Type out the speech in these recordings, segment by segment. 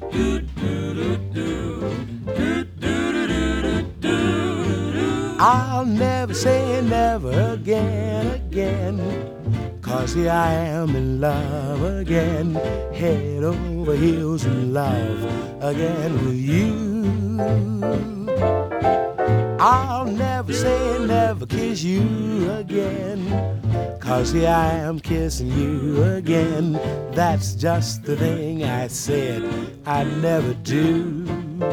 I'll never say never again, again, 'cause here I am in love again, head over heels in love again with you. I'll never say never kiss you again, 'cause here I am kissing you again. That's just the thing I said I'd never do.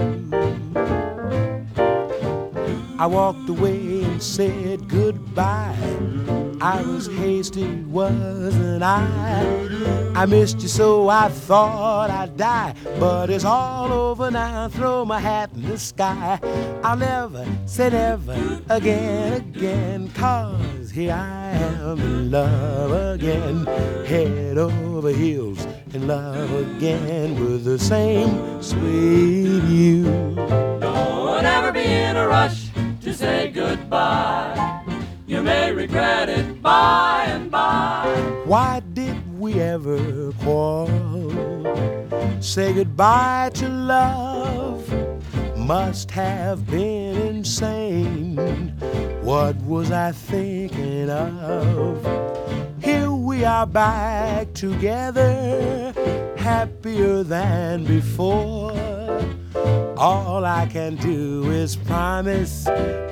I walked away and said goodbye. I was hasty, wasn't I? I missed you so I thought I'd die, but it's all over now. Throw my hat in the sky. I'll never say never again, again, 'cause here I am in love again, head over heels in love again with the same sweet you. Don't ever be in a rush to say goodbye. You may regret it by and by. Why did we ever quarrel? Say goodbye to love must have been insane. What was I thinking of? Here we are back together, happier than before. All I can do is promise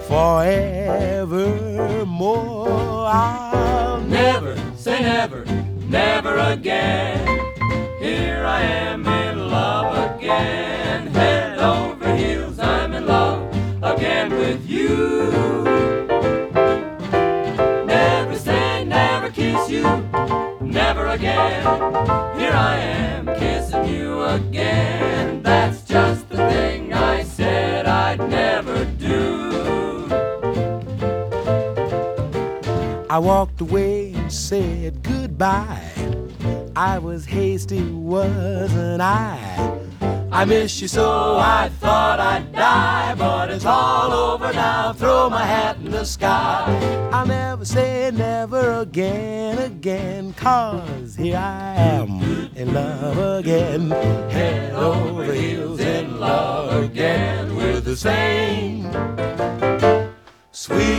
forevermore. I'll Never say never, never again. Here I am in love again, head over heels, I'm in love again with you. Never say never kiss you, never again. Here I am kissing you again. That's just the thing I said I'd never do. I walked away and said goodbye. I was hasty, wasn't I? I miss you so I thought I'd die, but it's all over now. Throw my hat in the sky. I'll never say never again, again, 'cause here I am in love again, head over heels in love again with the same sweet